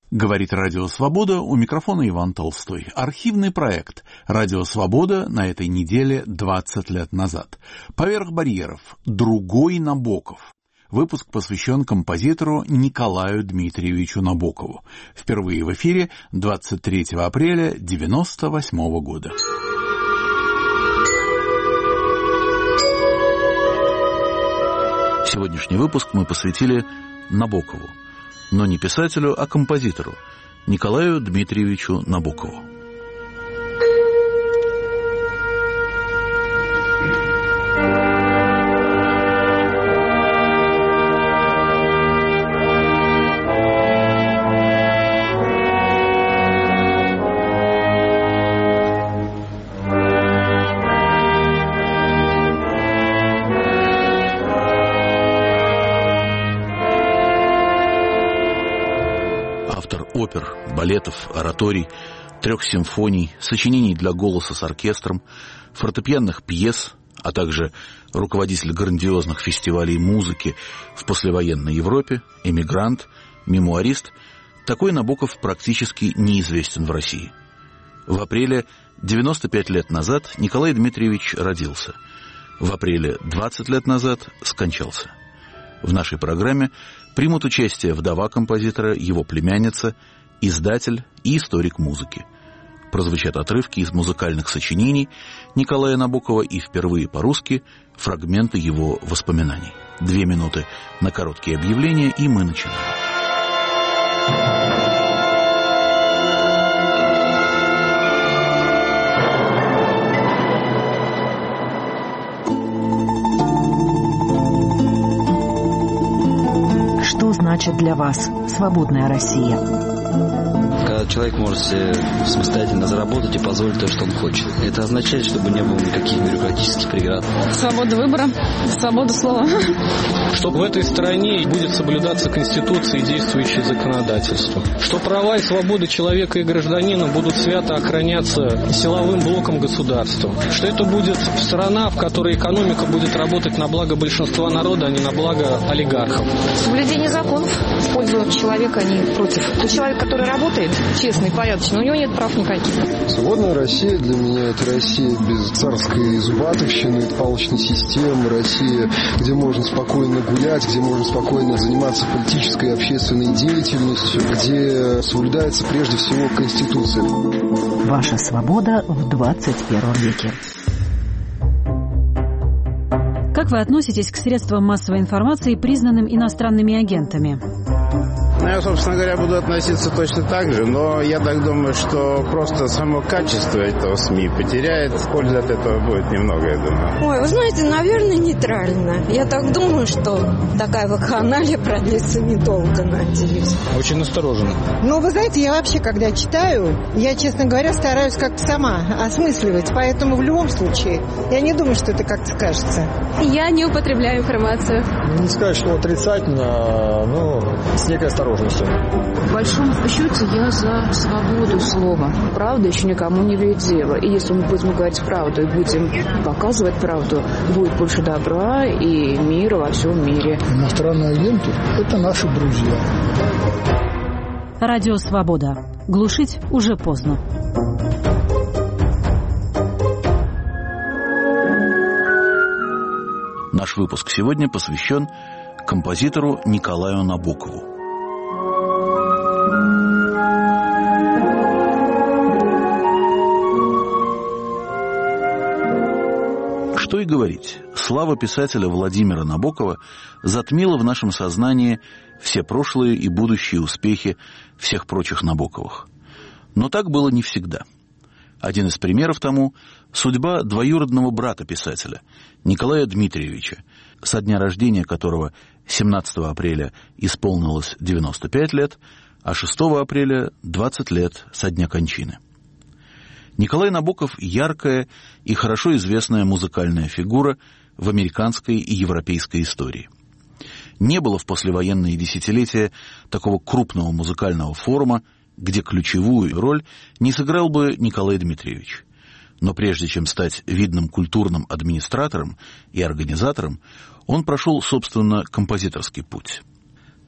Говорит Радио Свобода, у микрофона Иван Толстой. Архивный проект Радио Свобода на этой неделе 20 лет назад. Поверх барьеров. Другой Набоков. Выпуск посвящен композитору Николаю Дмитриевичу Набокову. Впервые в эфире 23 апреля 1998 года. Сегодняшний выпуск мы посвятили Набокову. Но не писателю, а композитору Николаю Дмитриевичу Набокову. Опер, балетов, ораторий, 3 симфоний, сочинений для голоса с оркестром, фортепианных пьес, а также руководитель грандиозных фестивалей музыки в послевоенной Европе, эмигрант, мемуарист, такой Набоков практически неизвестен в России. В апреле 95 лет назад Николай Дмитриевич родился. В апреле 20 лет назад скончался. В нашей программе примут участие вдова композитора, его племянница, издатель и историк музыки. Прозвучат отрывки из музыкальных сочинений Николая Набокова и впервые по-русски фрагменты его воспоминаний. 2 минуты на короткие объявления, и мы начинаем. Что значит для вас свободная Россия? Когда человек может себе самостоятельно заработать и позволить то, что он хочет. Это означает, чтобы не было никаких бюрократических преград. Свобода выбора, свобода слова. Что в этой стране будет соблюдаться Конституция и действующее законодательство. Что права и свободы человека и гражданина будут свято охраняться силовым блоком государства. Что это будет страна, в которой экономика будет работать на благо большинства народа, а не на благо олигархов. Соблюдение законов в пользу человека, а не против. Тот человек, который работает честно и порядочно, у него нет прав никаких. Свободная Россия для меня – это Россия без царской зубатовщины, палочной системы, Россия, где можно спокойно гулять, где можно спокойно заниматься политической и общественной деятельностью, где соблюдается прежде всего Конституция. Ваша свобода в 21 веке. Как вы относитесь к средствам массовой информации, признанным иностранными агентами? Я, собственно говоря, буду относиться точно так же, но я так думаю, что просто само качество этого СМИ потеряет. Пользы от этого будет немного, я думаю. Ой, вы знаете, наверное, нейтрально. Я так думаю, что такая вакханалия продлится недолго, надеюсь. Очень настороженно. Ну, вы знаете, я вообще, когда читаю, я, честно говоря, стараюсь как-то сама осмысливать. Поэтому в любом случае, я не думаю, что это как-то скажется. Я не употребляю информацию. Не сказать, что отрицательно, но с некой осторожностью. В большом счете я за свободу слова. Правда еще никому не вредила. И если мы будем говорить правду и будем показывать правду, будет больше добра и мира во всем мире. Иностранные агенты – это наши друзья. Радио «Свобода». Глушить уже поздно. Наш выпуск сегодня посвящен композитору Николаю Набокову. Что и говорить, слава писателя Владимира Набокова затмила в нашем сознании все прошлые и будущие успехи всех прочих Набоковых. Но так было не всегда. Один из примеров тому – судьба двоюродного брата писателя, Николая Дмитриевича, со дня рождения которого 17 апреля исполнилось 95 лет, а 6 апреля – 20 лет со дня кончины. Николай Набоков – яркая и хорошо известная музыкальная фигура в американской и европейской истории. Не было в послевоенные десятилетия такого крупного музыкального форума, где ключевую роль не сыграл бы Николай Дмитриевич. Но прежде чем стать видным культурным администратором и организатором, он прошел, собственно, композиторский путь.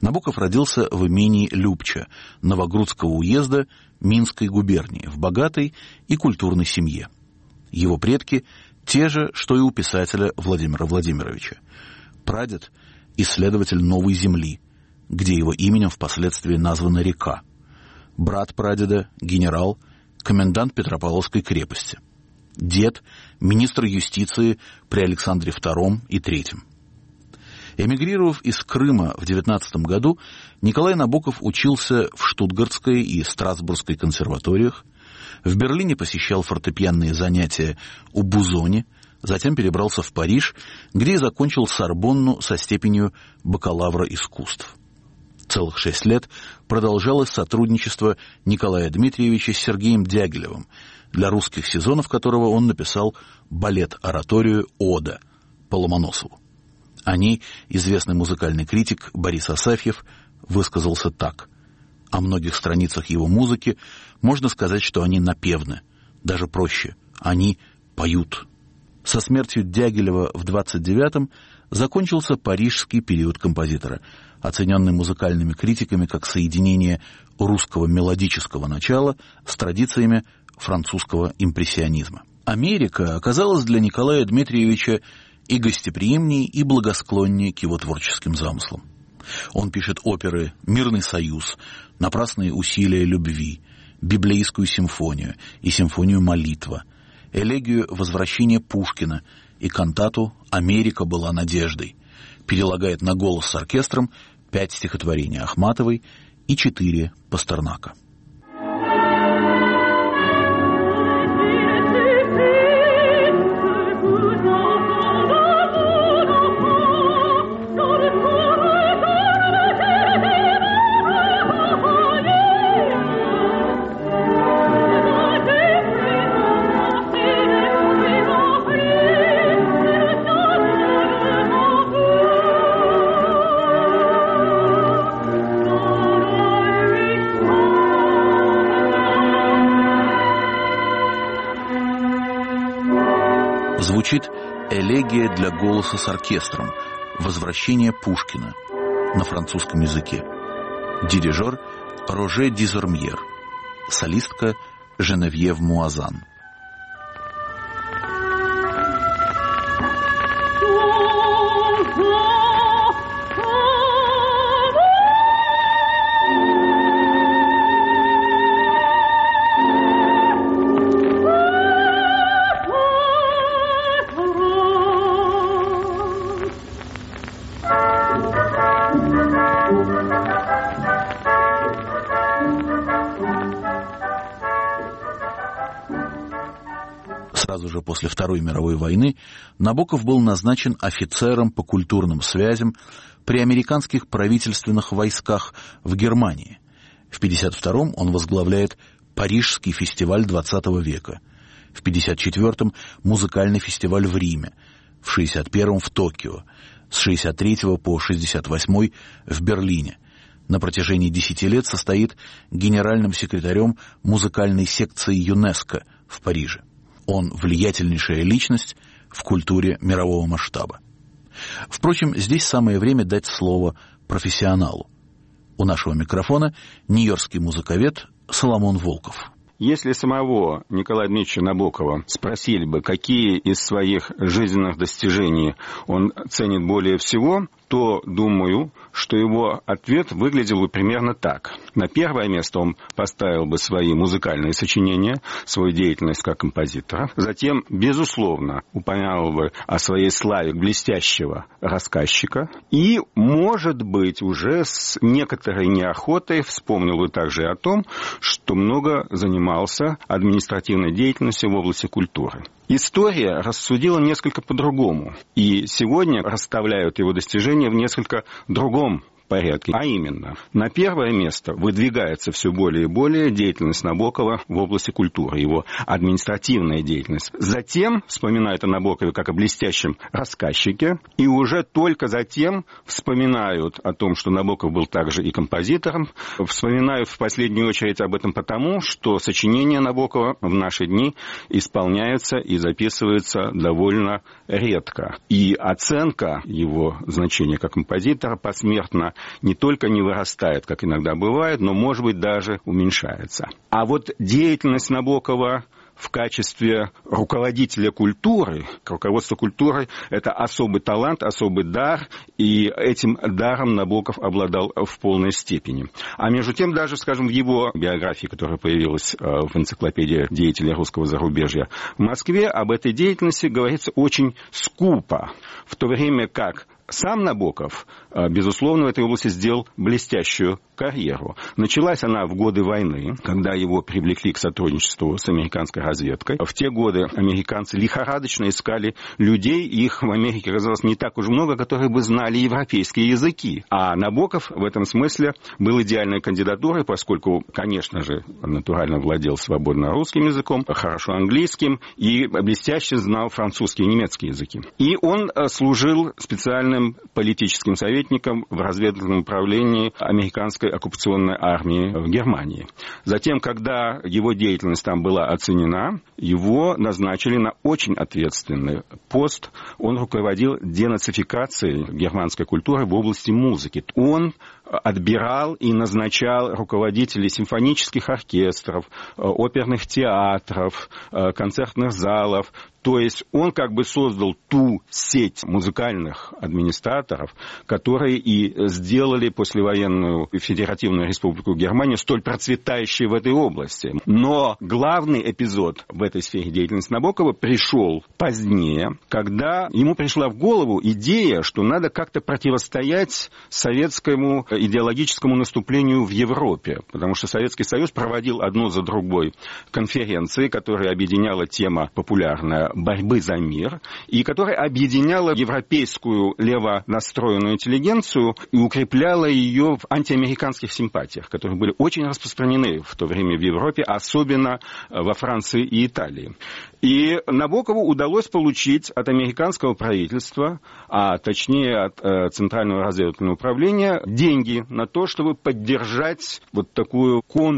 Набоков родился в имении Любча Новогрудского уезда Минской губернии в богатой и культурной семье. Его предки те же, что и у писателя Владимира Владимировича. Прадед – исследователь Новой Земли, где его именем впоследствии названа река. Брат прадеда – генерал, комендант Петропавловской крепости. Дед – министр юстиции при Александре II и III. Эмигрировав из Крыма в 19 году, Николай Набоков учился в Штутгартской и Страсбургской консерваториях, в Берлине посещал фортепианные занятия у Бузони, затем перебрался в Париж, где и закончил Сорбонну со степенью бакалавра искусств. Целых 6 лет продолжалось сотрудничество Николая Дмитриевича с Сергеем Дягилевым, для русских сезонов которого он написал балет-ораторию «Ода» по Ломоносову. О ней известный музыкальный критик Борис Асафьев высказался так: о многих страницах его музыки можно сказать, что они напевны, даже проще, они поют. Со смертью Дягилева в 29-м закончился парижский период композитора, оцененный музыкальными критиками как соединение русского мелодического начала с традициями французского импрессионизма. Америка оказалась для Николая Дмитриевича и гостеприимнее, и благосклоннее к его творческим замыслам. Он пишет оперы «Мирный союз», «Напрасные усилия любви», «Библейскую симфонию» и «Симфонию молитва», элегию «Возвращение Пушкина» и кантату «Америка была надеждой», перелагает на голос с оркестром 5 стихотворений Ахматовой и 4 Пастернака. Звучит элегия для голоса с оркестром «Возвращение Пушкина» на французском языке. Дирижер Роже Дизормьер, солистка Женевьев Муазан. Сразу же после Второй мировой войны Набоков был назначен офицером по культурным связям при американских правительственных войсках в Германии. В 1952-м он возглавляет Парижский фестиваль XX века, в 1954-м музыкальный фестиваль в Риме, в 1961-м в Токио, с 1963 по 1968 в Берлине. На протяжении 10 лет состоит генеральным секретарем музыкальной секции ЮНЕСКО в Париже. Он влиятельнейшая личность в культуре мирового масштаба. Впрочем, здесь самое время дать слово профессионалу. У нашего микрофона нью-йоркский музыковед Соломон Волков. Если самого Николая Дмитриевича Набокова спросили бы, какие из своих жизненных достижений он ценит более всего, то, думаю, что его ответ выглядел бы примерно так. На первое место он поставил бы свои музыкальные сочинения, свою деятельность как композитора. Затем, безусловно, упомянул бы о своей славе блестящего рассказчика. И, может быть, уже с некоторой неохотой вспомнил бы также о том, что много занимался административной деятельностью в области культуры. История рассудила несколько по-другому, и сегодня расставляют его достижения в несколько другом порядке. А именно, на первое место выдвигается все более и более деятельность Набокова в области культуры, его административная деятельность. Затем вспоминают о Набокове как о блестящем рассказчике, и уже только затем вспоминают о том, что Набоков был также и композитором. Вспоминают в последнюю очередь об этом потому, что сочинения Набокова в наши дни исполняются и записываются довольно редко. И оценка его значения как композитора посмертно она не только не вырастает, как иногда бывает, но, может быть, даже уменьшается. А вот деятельность Набокова в качестве руководителя культуры, руководство культурой – это особый талант, особый дар, и этим даром Набоков обладал в полной степени. А между тем, даже, скажем, в его биографии, которая появилась в энциклопедии деятелей русского зарубежья в Москве, об этой деятельности говорится очень скупо, в то время как сам Набоков, безусловно, в этой области сделал блестящую карьеру. Началась она в годы войны, когда его привлекли к сотрудничеству с американской разведкой. В те годы американцы лихорадочно искали людей, их в Америке оказалось не так уж много, которые бы знали европейские языки. А Набоков в этом смысле был идеальной кандидатурой, поскольку, конечно же, натурально владел свободно русским языком, хорошо английским и блестяще знал французский и немецкий языки. И он служил специальным политическим советником в разведывательном управлении американской оккупационной армии в Германии. Затем, когда его деятельность там была оценена, его назначили на очень ответственный пост. Он руководил денацификацией германской культуры в области музыки. Он отбирал и назначал руководителей симфонических оркестров, оперных театров, концертных залов. То есть он как бы создал ту сеть музыкальных администраторов, которые и сделали послевоенную Федеративную Республику Германию столь процветающей в этой области. Но главный эпизод в этой сфере деятельности Набокова пришел позднее, когда ему пришла в голову идея, что надо как-то противостоять советскому идеологическому наступлению в Европе, потому что Советский Союз проводил одну за другой конференции, которые объединяла тема популярная борьбы за мир, и которая объединяла европейскую левонастроенную интеллигенцию и укрепляла ее в антиамериканских симпатиях, которые были очень распространены в то время в Европе, особенно во Франции и Италии. И Набокову удалось получить от американского правительства, а точнее от Центрального разведывательного управления, деньги на то, чтобы поддержать вот такую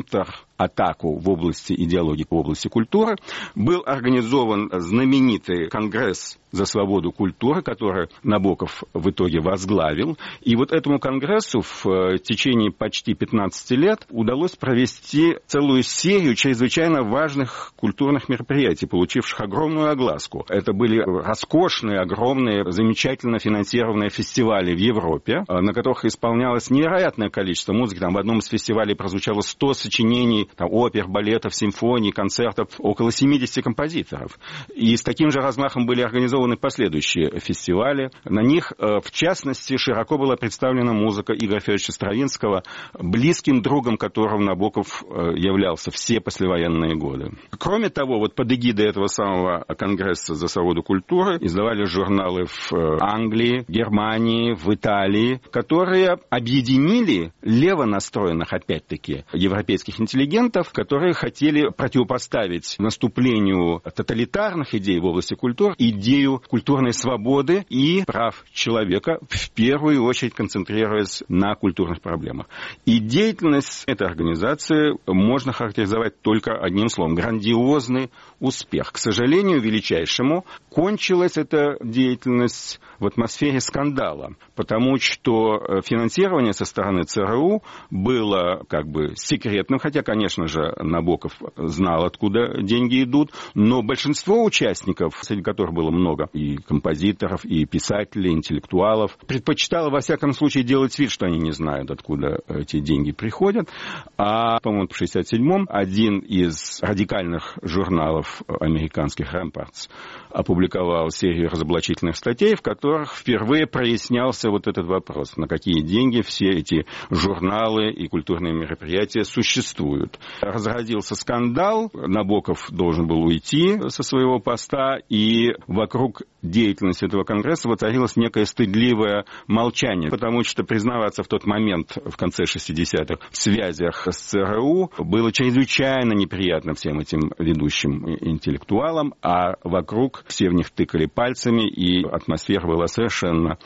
контратаку в области идеологии, в области культуры. Был организован знаменитый конгресс за свободу культуры, который Набоков в итоге возглавил. И вот этому конгрессу в течение почти 15 лет удалось провести целую серию чрезвычайно важных культурных мероприятий, получивших огромную огласку. Это были роскошные, огромные, замечательно финансированные фестивали в Европе, на которых исполнялось невероятное количество музыки. Там в одном из фестивалей прозвучало 100 сочинений, там, опер, балетов, симфоний, концертов, около 70 композиторов. И с таким же размахом были организованы последующие фестивали. На них, в частности, широко была представлена музыка Игоря Федоровича Стравинского, близким другом которого Набоков являлся все послевоенные годы. Кроме того, вот под эгидой этого самого конгресса за свободу культуры издавали журналы в Англии, Германии, в Италии, которые объединили левонастроенных, опять-таки, европейских интеллигентов, которые хотели противопоставить наступлению тоталитарных идей в области культуры идею культурной свободы и прав человека, в первую очередь концентрируясь на культурных проблемах. И деятельность этой организации можно характеризовать только одним словом – грандиозный успех. К сожалению, величайшему, кончилась эта деятельность в атмосфере скандала, потому что финансирование со стороны ЦРУ было как бы секретным, хотя, конечно же, Набоков знал, откуда деньги идут, но большинство участников, среди которых было много и композиторов, и писателей, и интеллектуалов, предпочитало, во всяком случае, делать вид, что они не знают, откуда эти деньги приходят. А, по-моему, в 1967-м один из радикальных журналов американских «Рампартс» опубликовал серию разоблачительных статей, в которых впервые прояснялся вот этот вопрос, на какие деньги все эти журналы и культурные мероприятия существуют. Разразился скандал, Набоков должен был уйти со своего поста, и вокруг деятельности этого конгресса воцарилось некое стыдливое молчание, потому что признаваться в тот момент, в конце 60-х, в связях с ЦРУ было чрезвычайно неприятно всем этим ведущим интеллектуалам, а вокруг все в них тыкали пальцами, и атмосфера была совершенно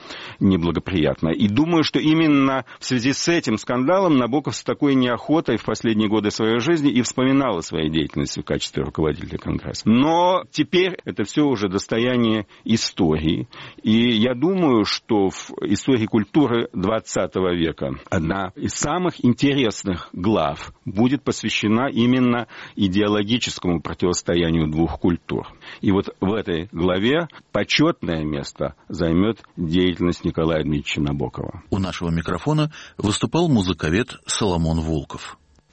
неблагоприятная. И думаю, что именно в связи с этим скандалом Набоков с такой неохотой в последние годы своей жизни и вспоминал о своей деятельности в качестве руководителя Конгресса. Но теперь это все уже достояние истории. И я думаю, что в истории культуры XX века одна из самых интересных глав будет посвящена именно идеологическому противостоянию двух культур. И вот в этой главе почетное место займет деятельность Николая Дмитриевича Набокова. У нашего микрофона выступал музыковед Соломон Волков.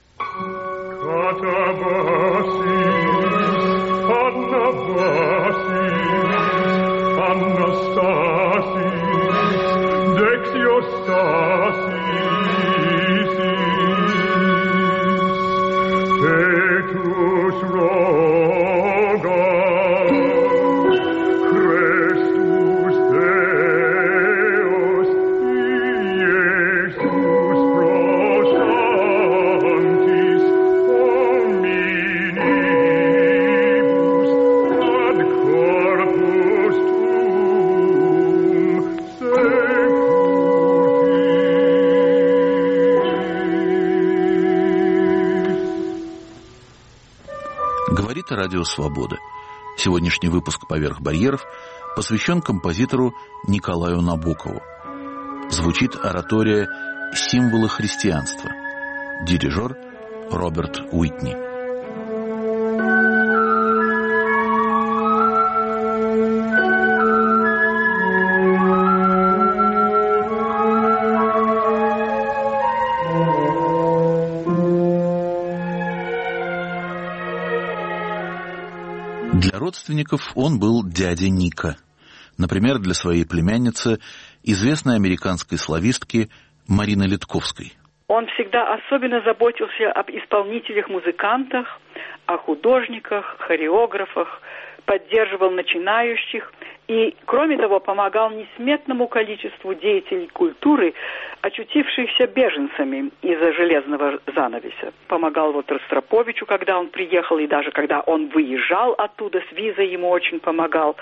Говорит Радио Свобода. Сегодняшний выпуск «Поверх барьеров» посвящен композитору Николаю Набокову. Звучит оратория «Символы христианства». Дирижер Роберт Уитни. Для родственников он был дядя Ника. Например, для своей племянницы, известной американской славистки Марины Литковской. Он всегда особенно заботился об исполнителях, музыкантах, о художниках, хореографах, поддерживал начинающих и, кроме того, помогал несметному количеству деятелей культуры, очутившихся беженцами из-за железного занавеса. Помогал вот Ростроповичу, когда он приехал, и даже когда он выезжал оттуда с визой, ему очень помогал.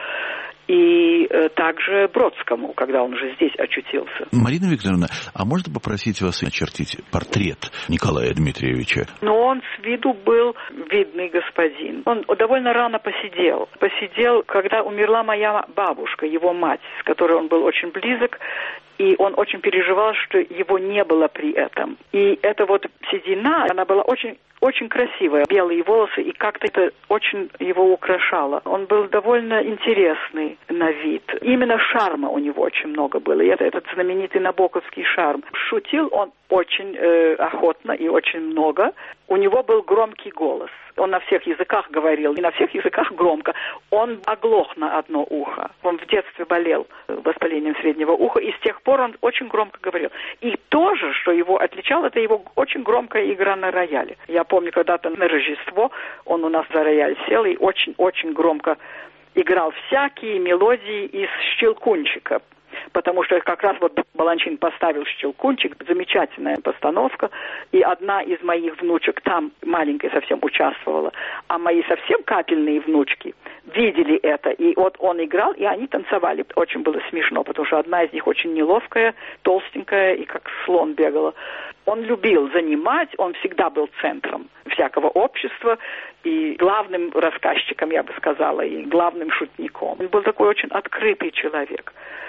И также Бродскому, когда он уже здесь очутился. Марина Викторовна, а можно попросить вас очертить портрет Николая Дмитриевича? Но он с виду был видный господин. Он довольно рано посидел. Посидел, когда умерла моя бабушка, его мать, с которой он был очень близок. И он очень переживал, что его не было при этом. И эта вот седина, она была очень, очень красивая. Белые волосы, и как-то это очень его украшало. Он был довольно интересный на вид. Именно шарма у него очень много было. И это этот знаменитый набоковский шарм. Шутил он очень охотно и очень много. У него был громкий голос. Он на всех языках говорил, и на всех языках громко. Он оглох на одно ухо. Он в детстве болел воспалением среднего уха, и с тех пор он очень громко говорил. И то же, что его отличало, это его очень громкая игра на рояле. Я помню, когда-то на Рождество он у нас за рояль сел и очень-очень громко играл всякие мелодии из «Щелкунчика». Потому что как раз вот Баланчин поставил «Щелкунчик», замечательная постановка, и одна из моих внучек там, маленькая совсем, участвовала, а мои совсем капельные внучки видели это, и вот он играл, и они танцевали. Очень было смешно, потому что одна из них очень неловкая, толстенькая, и как слон бегала. Он любил занимать, он всегда был центром всякого общества, и главным рассказчиком, я бы сказала, и главным шутником. Он был такой очень открытый человек.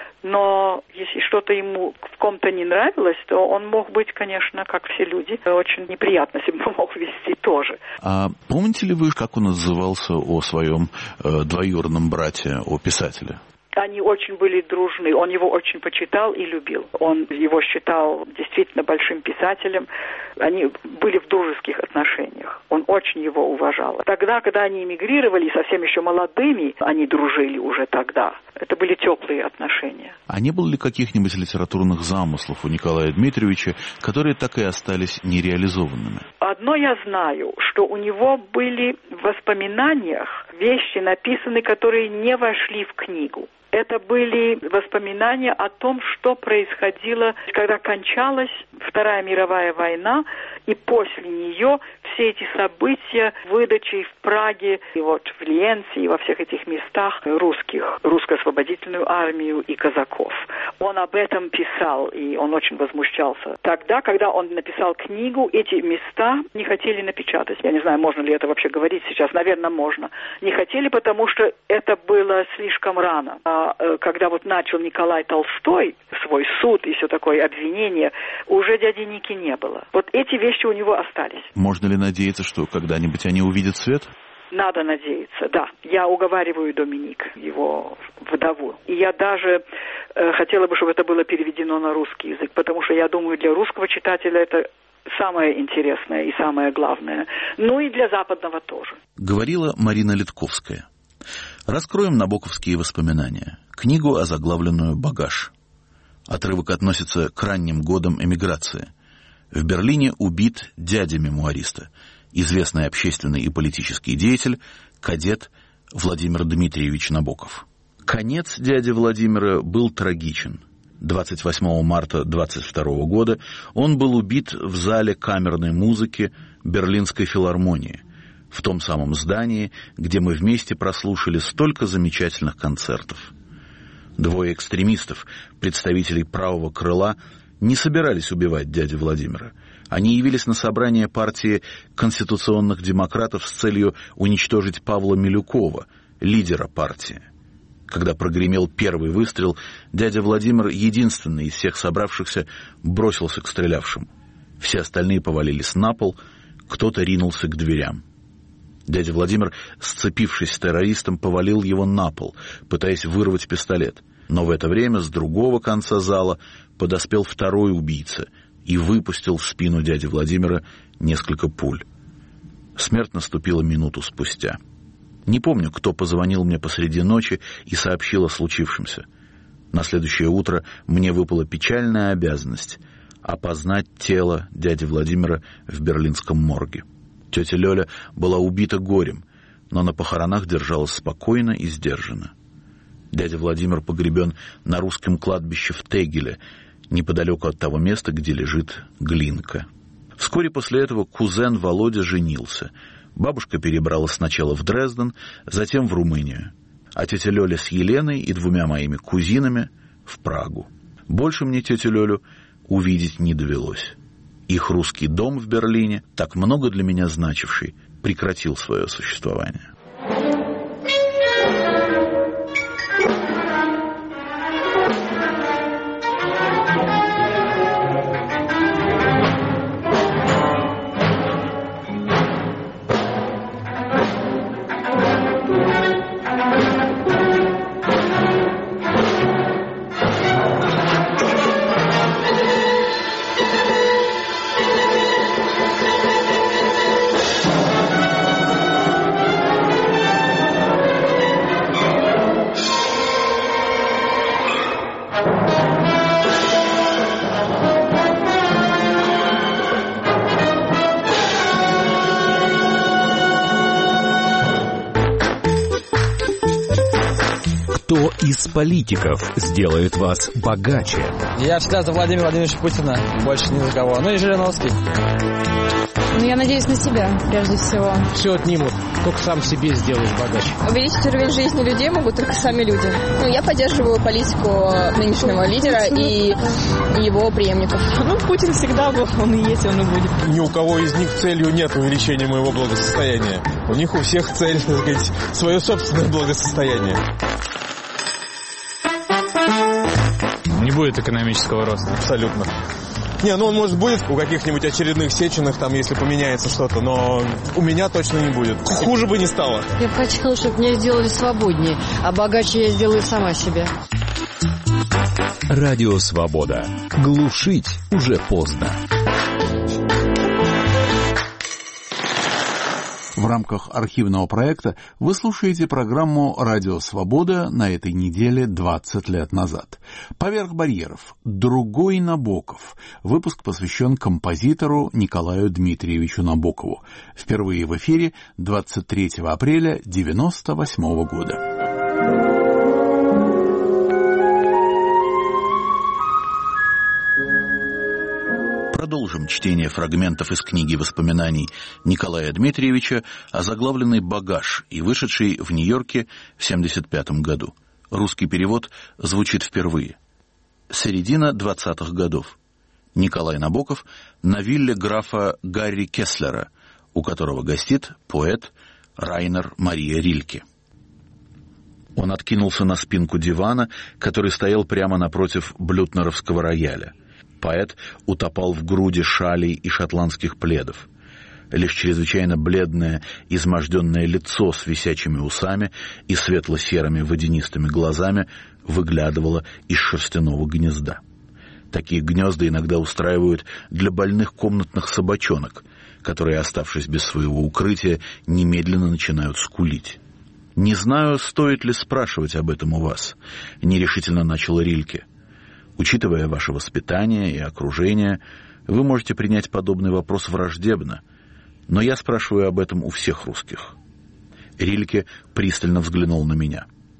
Но если что-то ему в ком-то не нравилось, то он мог быть, конечно, как все люди, очень неприятно себя мог вести тоже. А помните ли вы, как он отзывался о своем двоюродном брате, о писателе? Они очень были дружны, он его очень почитал и любил. Он его считал действительно большим писателем. Они были в дружеских отношениях. Он очень его уважал. Тогда, когда они эмигрировали, совсем еще молодыми, они дружили уже тогда. Это были теплые отношения. А не было ли каких-нибудь литературных замыслов у Николая Дмитриевича, которые так и остались нереализованными? Одно я знаю, что у него были в воспоминаниях вещи написаны, которые не вошли в книгу. Это были воспоминания о том, что происходило, когда кончалась Вторая мировая война, и после нее все эти события, выдачи в Праге, и вот в Лиенце, и во всех этих местах русско-освободительную армию и казаков. Он об этом писал, и он очень возмущался. Тогда, когда он написал книгу, эти места не хотели напечатать. Я не знаю, можно ли это вообще говорить сейчас. Наверное, можно. Не хотели, потому что это было слишком рано. А когда вот начал Николай Толстой свой суд и все такое обвинение, уже дяди Ники не было. Вот эти вещи у него остались. Можно ли надеяться, что когда-нибудь они увидят свет? Надо надеяться, да. Я уговариваю Доминик, его вдову. И я даже хотела бы, чтобы это было переведено на русский язык, потому что я думаю, для русского читателя это самое интересное и самое главное. Ну и для западного тоже. Говорила Марина Литковская. Раскроем набоковские воспоминания. Книгу, озаглавленную «Багаж». Отрывок относится к ранним годам эмиграции. В Берлине убит дядя мемуариста, известный общественный и политический деятель, кадет Владимир Дмитриевич Набоков. Конец дяди Владимира был трагичен. 28 марта 1922 года он был убит в зале камерной музыки Берлинской филармонии, в том самом здании, где мы вместе прослушали столько замечательных концертов. Двое экстремистов, представителей правого крыла, не собирались убивать дядю Владимира. Они явились на собрание партии конституционных демократов с целью уничтожить Павла Милюкова, лидера партии. Когда прогремел первый выстрел, дядя Владимир, единственный из всех собравшихся, бросился к стрелявшим. Все остальные повалились на пол, кто-то ринулся к дверям. Дядя Владимир, сцепившись с террористом, повалил его на пол, пытаясь вырвать пистолет. Но в это время с другого конца зала подоспел второй убийца и выпустил в спину дяди Владимира несколько пуль. Смерть наступила минуту спустя. Не помню, кто позвонил мне посреди ночи и сообщил о случившемся. На следующее утро мне выпала печальная обязанность — опознать тело дяди Владимира в берлинском морге. Тетя Лёля была убита горем, но на похоронах держалась спокойно и сдержанно. Дядя Владимир погребен на русском кладбище в Тегеле, неподалеку от того места, где лежит Глинка. Вскоре после этого кузен Володя женился. Бабушка перебралась сначала в Дрезден, затем в Румынию, а тетя Лёля с Еленой и двумя моими кузинами в Прагу. Больше мне тетю Лёлю увидеть не довелось. Их русский дом в Берлине, так много для меня значивший, прекратил свое существование. Кто из политиков сделает вас богаче? Я всегда за Владимира Владимировича Путина, больше ни за кого. Ну и Жириновский. Ну, я надеюсь на себя, прежде всего. Все отнимут, только сам себе сделаешь богаче. Увеличить уровень жизни людей могут только сами люди. Ну, я поддерживаю политику нынешнего лидера и его преемников. Ну, Путин всегда был, он и есть, он и будет. Ни у кого из них целью нет увеличения моего благосостояния. У них у всех цель, так сказать, свое собственное благосостояние. Не будет экономического роста. Абсолютно. Не, ну он, может, будет у каких-нибудь очередных Сечиных, там, если поменяется что-то, но у меня точно не будет. Хуже бы не стало. Я бы хотела, чтобы меня сделали свободнее, а богаче я сделаю сама себя. Радио Свобода. Глушить уже поздно. В рамках архивного проекта вы слушаете программу «Радио Свобода» на этой неделе 20 лет назад. «Поверх барьеров. Другой Набоков». Выпуск посвящен композитору Николаю Дмитриевичу Набокову. Впервые в эфире 23 апреля 1998 года. Продолжим чтение фрагментов из книги воспоминаний Николая Дмитриевича, озаглавленной «Багаж» и вышедшей в Нью-Йорке в 1975 году. Русский перевод звучит впервые. Середина 20-х годов. Николай Набоков на вилле графа Гарри Кеслера, у которого гостит поэт Райнер Мария Рильке. Он откинулся на спинку дивана, который стоял прямо напротив блютнеровского рояля. Поэт утопал в груди шалей и шотландских пледов. Лишь чрезвычайно бледное, изможденное лицо с висячими усами и светло-серыми водянистыми глазами выглядывало из шерстяного гнезда. Такие гнезда иногда устраивают для больных комнатных собачонок, которые, оставшись без своего укрытия, немедленно начинают скулить. «Не знаю, стоит ли спрашивать об этом у вас», — нерешительно начал Рильке. «Учитывая ваше воспитание и окружение, вы можете принять подобный вопрос враждебно, но я спрашиваю об этом у всех русских». Рильке пристально взглянул на меня.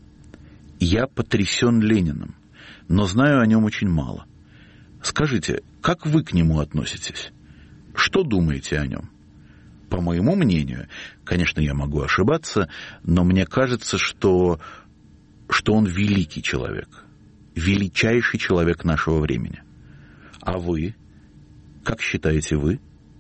«Я потрясен Лениным, но знаю о нем очень мало. Скажите, как вы к нему относитесь? Что думаете о нем? По моему мнению, конечно, я могу ошибаться, но мне кажется, что он великий человек, величайший человек нашего времени. А вы? Как считаете вы?»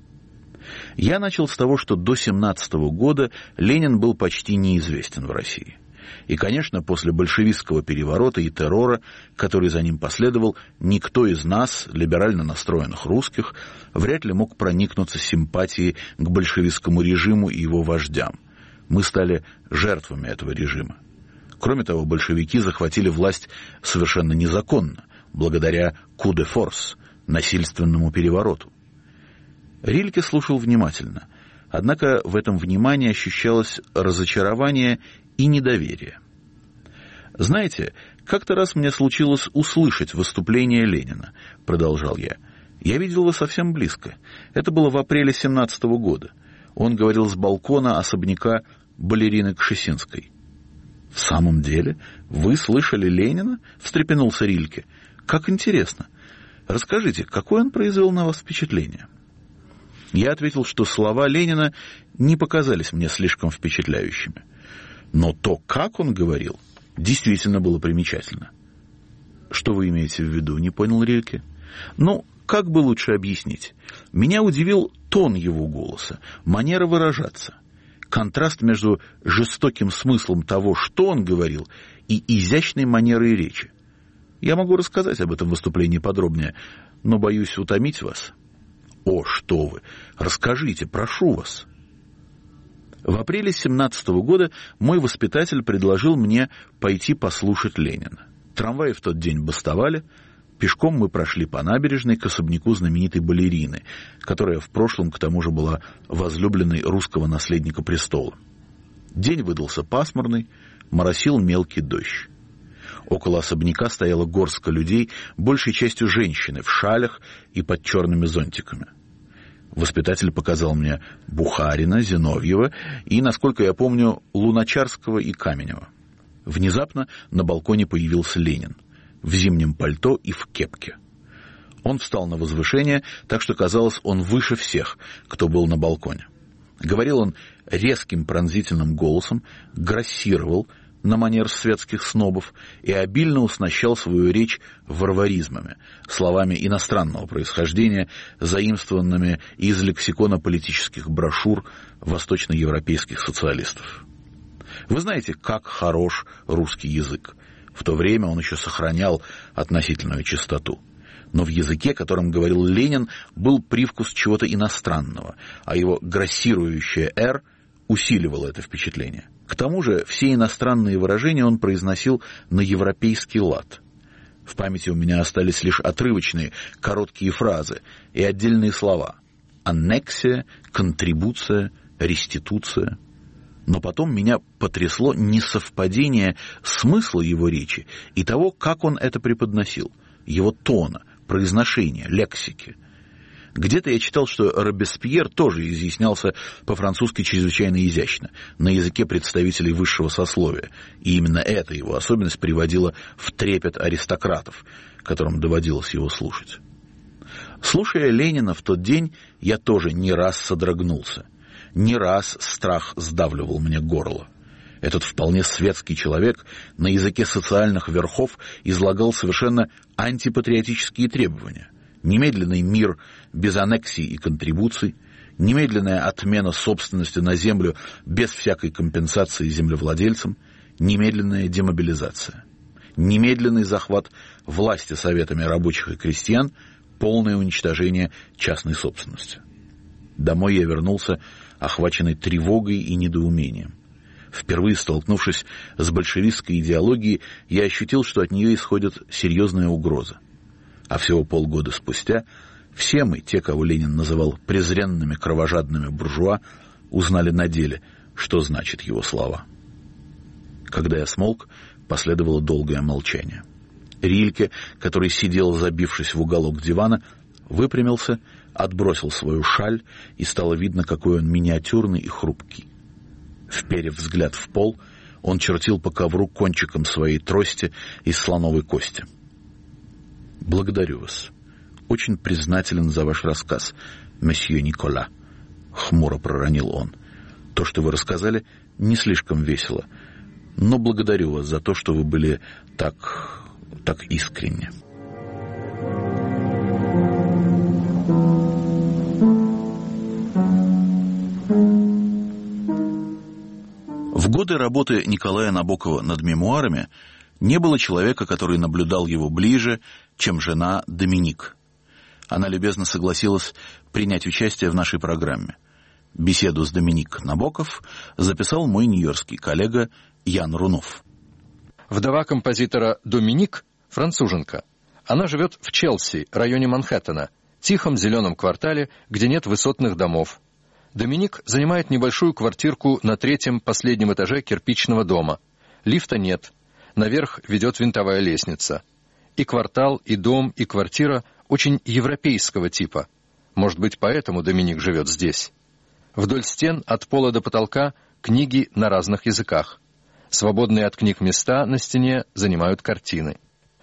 Я начал с того, что до 1917 года Ленин был почти неизвестен в России. И, конечно, после большевистского переворота и террора, который за ним последовал, никто из нас, либерально настроенных русских, вряд ли мог проникнуться симпатией к большевистскому режиму и его вождям. Мы стали жертвами этого режима. Кроме того, большевики захватили власть совершенно незаконно, благодаря coup de force, насильственному перевороту. Рильке слушал внимательно, однако в этом внимании ощущалось разочарование и недоверие. «Знаете, как-то раз мне случилось услышать выступление Ленина», — продолжал я. «Я видел его совсем близко. Это было в апреле 1917 года. Он говорил с балкона особняка балерины Кшесинской». «В самом деле? Вы слышали Ленина?» — встрепенулся Рильке. «Как интересно. Расскажите, какое он произвел на вас впечатление?» Я ответил, что слова Ленина не показались мне слишком впечатляющими. Но то, как он говорил, действительно было примечательно. «Что вы имеете в виду?» — не понял Рильке. «Ну, как бы лучше объяснить? Меня удивил тон его голоса, манера выражаться, контраст между жестоким смыслом того, что он говорил, и изящной манерой речи. Я могу рассказать об этом выступлении подробнее, но боюсь утомить вас». «О, что вы! Расскажите, прошу вас!» В апреле 1917 года мой воспитатель предложил мне пойти послушать Ленина. Трамваи в тот день бастовали. Пешком мы прошли по набережной к особняку знаменитой балерины, которая в прошлом, к тому же, была возлюбленной русского наследника престола. День выдался пасмурный, моросил мелкий дождь. Около особняка стояла горстка людей, большей частью женщины, в шалях и под черными зонтиками. Воспитатель показал мне Бухарина, Зиновьева и, насколько я помню, Луначарского и Каменева. Внезапно на балконе появился Ленин в зимнем пальто и в кепке. Он встал на возвышение, так что, казалось, он выше всех, кто был на балконе. Говорил он резким пронзительным голосом, грассировал на манер светских снобов и обильно уснащал свою речь варваризмами, словами иностранного происхождения, заимствованными из лексикона политических брошюр восточноевропейских социалистов. Вы знаете, как хорош русский язык. В то время он еще сохранял относительную чистоту. Но в языке, которым говорил Ленин, был привкус чего-то иностранного, а его грассирующее «р» усиливало это впечатление. К тому же все иностранные выражения он произносил на европейский лад. В памяти у меня остались лишь отрывочные, короткие фразы и отдельные слова. Аннексия, контрибуция, реституция. Но потом меня потрясло несовпадение смысла его речи и того, как он это преподносил, его тона, произношения, лексики. Где-то я читал, что Робеспьер тоже изъяснялся по-французски чрезвычайно изящно, на языке представителей высшего сословия, и именно эта его особенность приводила в трепет аристократов, которым доводилось его слушать. Слушая Ленина в тот день, я тоже не раз содрогнулся. Не раз страх сдавливал мне горло. Этот вполне светский человек на языке социальных верхов излагал совершенно антипатриотические требования. Немедленный мир без аннексий и контрибуций, немедленная отмена собственности на землю без всякой компенсации землевладельцам, немедленная демобилизация, немедленный захват власти советами рабочих и крестьян, полное уничтожение частной собственности. Домой я вернулся, охваченный тревогой и недоумением. Впервые столкнувшись с большевистской идеологией, я ощутил, что от нее исходит серьезная угроза. А всего полгода спустя все мы, те, кого Ленин называл презренными кровожадными буржуа, узнали на деле, что значит его слова. Когда я смолк, последовало долгое молчание. Рильке, который сидел, забившись в уголок дивана, выпрямился, отбросил свою шаль, и стало видно, какой он миниатюрный и хрупкий. Вперев взгляд в пол, он чертил по ковру кончиком своей трости из слоновой кости. «Благодарю вас. Очень признателен за ваш рассказ, месье Никола», — хмуро проронил он. «То, что вы рассказали, не слишком весело, но благодарю вас за то, что вы были так искренни». В годы работы Николая Набокова над мемуарами не было человека, который наблюдал его ближе, чем жена Доминик. Она любезно согласилась принять участие в нашей программе. Беседу с Доминик Набоков записал мой нью-йоркский коллега Ян Рунов. Вдова композитора Доминик – француженка. Она живет в Челси, районе Манхэттена, тихом зеленом квартале, где нет высотных домов. Доминик занимает небольшую квартирку на 3-м последнем этаже кирпичного дома. Лифта нет. Наверх ведет винтовая лестница. И квартал, и дом, и квартира очень европейского типа. Может быть, поэтому Доминик живет здесь. Вдоль стен от пола до потолка книги на разных языках. Свободные от книг места на стене занимают картины.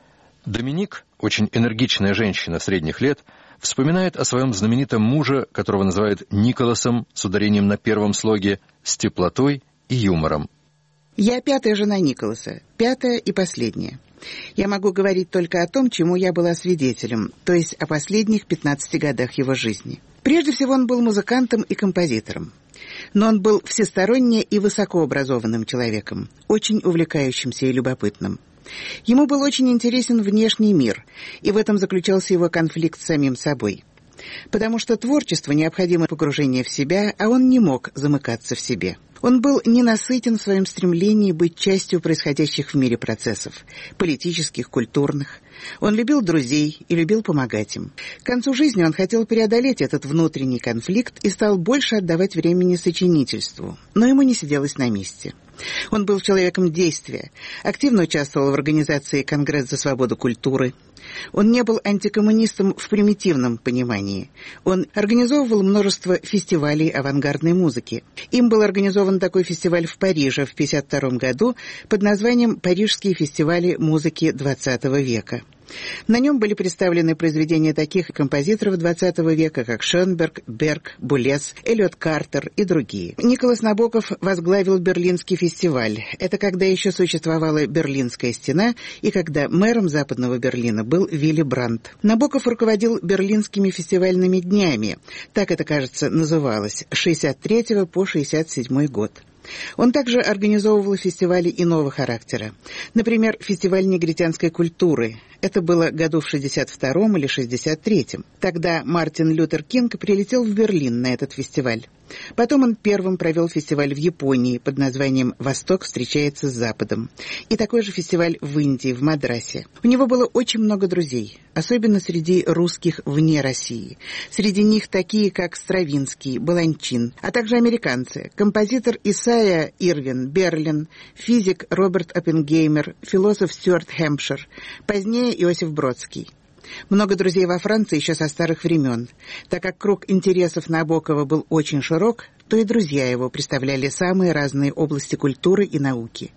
Доминик, очень энергичная женщина средних лет, вспоминает о своем знаменитом муже, которого называют Николасом, с ударением на первом слоге, с теплотой и юмором. «Я 5-я жена Николаса, 5-я и последняя. Я могу говорить только о том, чему я была свидетелем, то есть о последних 15 годах его жизни. Прежде всего, он был музыкантом и композитором. Но он был всесторонне и высокообразованным человеком, очень увлекающимся и любопытным. Ему был очень интересен внешний мир, и в этом заключался его конфликт с самим собой. Потому что творчеству необходимо погружение в себя, а он не мог замыкаться в себе. Он был ненасытен в своем стремлении быть частью происходящих в мире процессов, политических, культурных. Он любил друзей и любил помогать им. К концу жизни он хотел преодолеть этот внутренний конфликт и стал больше отдавать времени сочинительству, но ему не сиделось на месте. Он был человеком действия, активно участвовал в организации «Конгресс за свободу культуры». Он не был антикоммунистом в примитивном понимании. Он организовывал множество фестивалей авангардной музыки. Им был организован такой фестиваль в Париже в 1952 году под названием «Парижские фестивали музыки XX века». На нем были представлены произведения таких композиторов XX века, как Шönberg, Берг, Булес, Эллиот Картер и другие. Николас Набоков возглавил Берлинский фестиваль. Это когда еще существовала Берлинская стена и когда мэром Западного Берлина был Вилли Брандт. Набоков руководил Берлинскими фестивальными днями, так это, кажется, называлось, с 1963 по 1967 год. Он также организовывал фестивали иного характера. Например, фестиваль негритянской культуры. Это было году в 62-м или 63-м. Тогда Мартин Лютер Кинг прилетел в Берлин на этот фестиваль. Потом он первым провел фестиваль в Японии под названием «Восток встречается с Западом». И такой же фестиваль в Индии, в Мадрасе. У него было очень много друзей, особенно среди русских вне России. Среди них такие, как Стравинский, Баланчин, а также американцы. Композитор Исайя Ирвин Берлин, физик Роберт Оппенгеймер, философ Стюарт Хэмпшир, позднее Иосиф Бродский. Много друзей во Франции еще со старых времен. Так как круг интересов Набокова был очень широк, то и друзья его представляли самые разные области культуры и науки.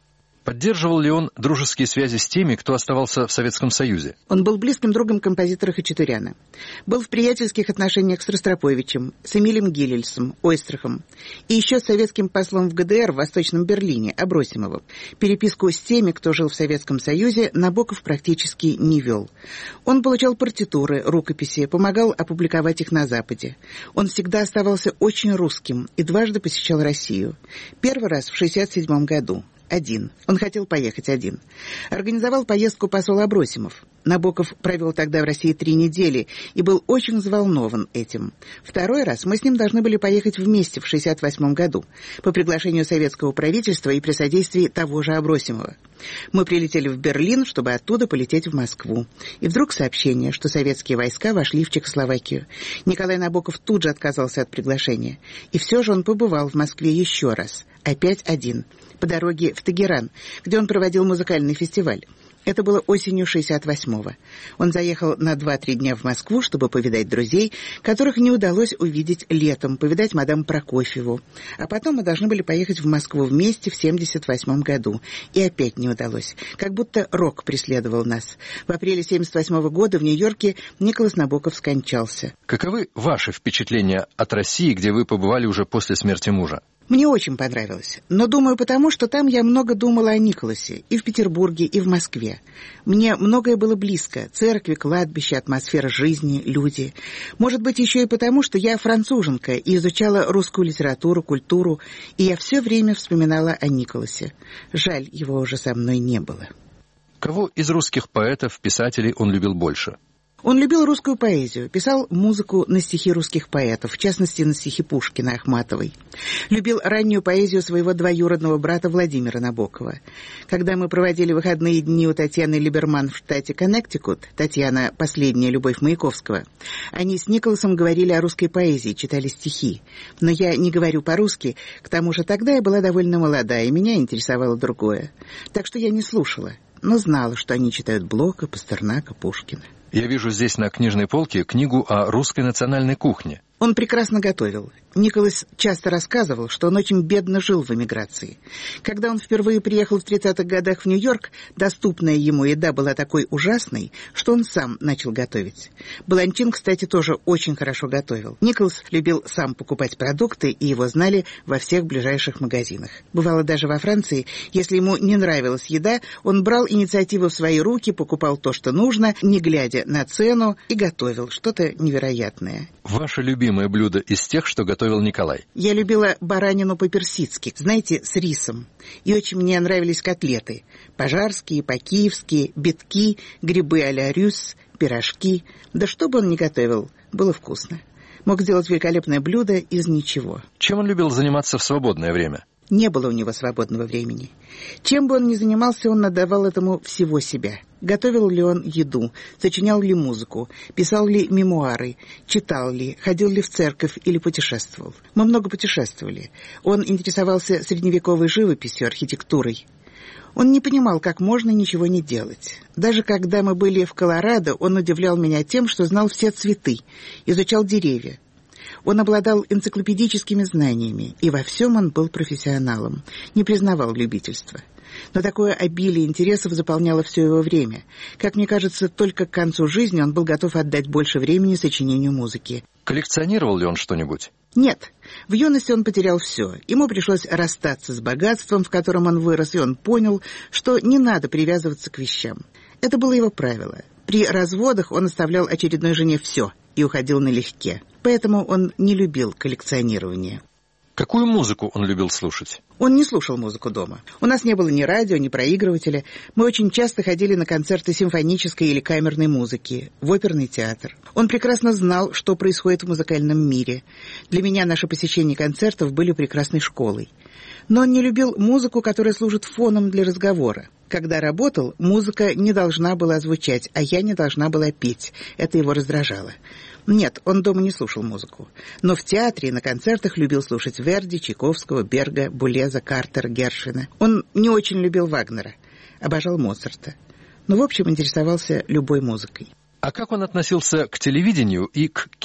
Поддерживал ли он дружеские связи с теми, кто оставался в Советском Союзе? Он был близким другом композитора Хачатуряна. Был в приятельских отношениях с Ростроповичем, с Эмилем Гиллельсом, Ойстрахом и еще с советским послом в ГДР в Восточном Берлине, Абросимовым. Переписку с теми, кто жил в Советском Союзе, Набоков практически не вел. Он получал партитуры, рукописи, помогал опубликовать их на Западе. Он всегда оставался очень русским и дважды посещал Россию. Первый раз в 1967 году. Один. Он хотел поехать один. Организовал поездку посол Абросимов. Набоков провел тогда в России 3 недели и был очень взволнован этим. Второй раз мы с ним должны были поехать вместе в 1968 году по приглашению советского правительства и при содействии того же Абросимова. Мы прилетели в Берлин, чтобы оттуда полететь в Москву. И вдруг сообщение, что советские войска вошли в Чехословакию. Николай Набоков тут же отказался от приглашения. И все же он побывал в Москве еще раз. Опять один. По дороге в Тегеран, где он проводил музыкальный фестиваль. Это было осенью 68-го. Он заехал на 2-3 дня в Москву, чтобы повидать друзей, которых не удалось увидеть летом, повидать мадам Прокофьеву. А потом мы должны были поехать в Москву вместе в 78 году. И опять не удалось. Как будто рок преследовал нас. В апреле 78 года в Нью-Йорке Николас Набоков скончался. Каковы ваши впечатления от России, где вы побывали уже после смерти мужа? Мне очень понравилось, но думаю потому, что там я много думала о Николасе, и в Петербурге, и в Москве. Мне многое было близко: церкви, кладбище, атмосфера жизни, люди. Может быть, еще и потому, что я француженка и изучала русскую литературу, культуру, и я все время вспоминала о Николасе. Жаль, его уже со мной не было. Кого из русских поэтов, писателей он любил больше? Он любил русскую поэзию, писал музыку на стихи русских поэтов, в частности, на стихи Пушкина, Ахматовой. Любил раннюю поэзию своего двоюродного брата Владимира Набокова. Когда мы проводили выходные дни у Татьяны Либерман в штате Коннектикут, Татьяна — последняя любовь Маяковского, они с Николасом говорили о русской поэзии, читали стихи. Но я не говорю по-русски, к тому же тогда я была довольно молода, и меня интересовало другое. Так что я не слушала, но знала, что они читают Блока, Пастернака, Пушкина. Я вижу здесь на книжной полке книгу о русской национальной кухне. Он прекрасно готовил. Николас часто рассказывал, что он очень бедно жил в эмиграции. Когда он впервые приехал в 30-х годах в Нью-Йорк, доступная ему еда была такой ужасной, что он сам начал готовить. Баланчин, кстати, тоже очень хорошо готовил. Николас любил сам покупать продукты, и его знали во всех ближайших магазинах. Бывало даже во Франции, если ему не нравилась еда, он брал инициативу в свои руки, покупал то, что нужно, не глядя на цену, и готовил что-то невероятное. Ваше любимое блюдо из тех, что готовил Николай? Я любила баранину по-персидски, знаете, с рисом. И очень мне нравились котлеты. Пожарские, по-киевски, битки, грибы а-ля рюс, пирожки. Да что бы он ни готовил, было вкусно. Мог сделать великолепное блюдо из ничего. Чем он любил заниматься в свободное время? Не было у него свободного времени. Чем бы он ни занимался, он отдавал этому всего себя. Готовил ли он еду, сочинял ли музыку, писал ли мемуары, читал ли, ходил ли в церковь или путешествовал. Мы много путешествовали. Он интересовался средневековой живописью, архитектурой. Он не понимал, как можно ничего не делать. Даже когда мы были в Колорадо, он удивлял меня тем, что знал все цветы, изучал деревья. Он обладал энциклопедическими знаниями, и во всем он был профессионалом, не признавал любительства. Но такое обилие интересов заполняло все его время. Как мне кажется, только к концу жизни он был готов отдать больше времени сочинению музыки. Коллекционировал ли он что-нибудь? Нет. В юности он потерял все. Ему пришлось расстаться с богатством, в котором он вырос, и он понял, что не надо привязываться к вещам. Это было его правило. При разводах он оставлял очередной жене все и уходил налегке. Поэтому он не любил коллекционирование. Какую музыку он любил слушать? Он не слушал музыку дома. У нас не было ни радио, ни проигрывателя. Мы очень часто ходили на концерты симфонической или камерной музыки, в оперный театр. Он прекрасно знал, что происходит в музыкальном мире. Для меня наши посещения концертов были прекрасной школой. Но он не любил музыку, которая служит фоном для разговора. Когда работал, музыка не должна была звучать, а я не должна была петь. Это его раздражало. Нет, он дома не слушал музыку. Но в театре и на концертах любил слушать Верди, Чайковского, Берга, Булеза, Картера, Гершвина. Он не очень любил Вагнера, обожал Моцарта. Но, в общем, интересовался любой музыкой. А как он относился к телевидению и к кино?